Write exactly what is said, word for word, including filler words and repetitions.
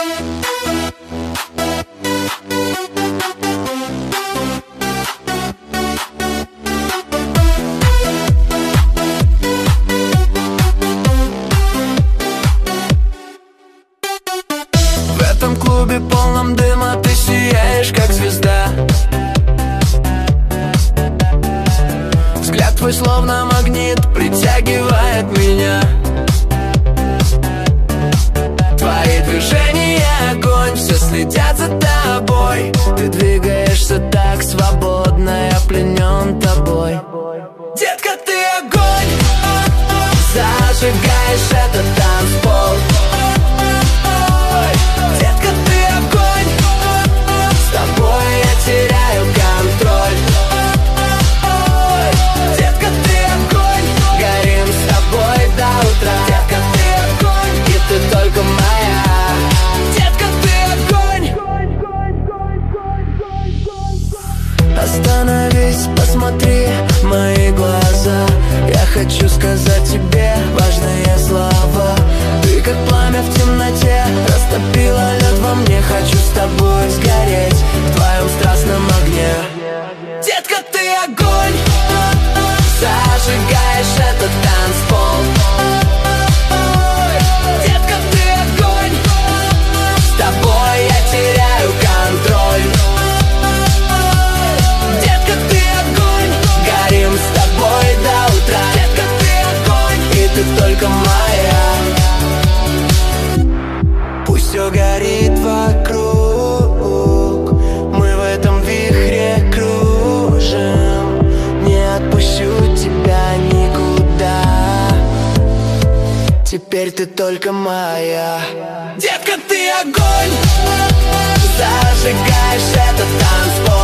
В этом клубе полном дыма ты сияешь, как звезда. Взгляд твой словно магнит притягивает меня. Твои движения огонь, все следят за тобой. Ты двигаешься так свободно, я пленен тобой. Детка, ты огонь, зажигаешь этот танцпол. Детка, ты огонь, с тобой я теряю контроль. Детка, ты огонь, горим с тобой до утра. Детка, ты огонь, и ты только моя. Детка, ты огонь. Остановись, посмотри в мои глаза. Я хочу сказать тебе важные слова. Ты как пламя в темноте, растопила лед во мне. Хочу с тобой сгореть в твоем страстном огне. Детка, ты огонь, зажигаешь этот танцпол. Детка, ты огонь, с тобой я теряю контроль. Детка, ты огонь, горим с тобой до утра. Детка, ты огонь, и ты только моя. Пусть все горит вокруг, мы в этом вихре кружим. Не отпущу тебя никуда, теперь ты только моя. Детка, ты огонь, зажигаешь этот танцпол.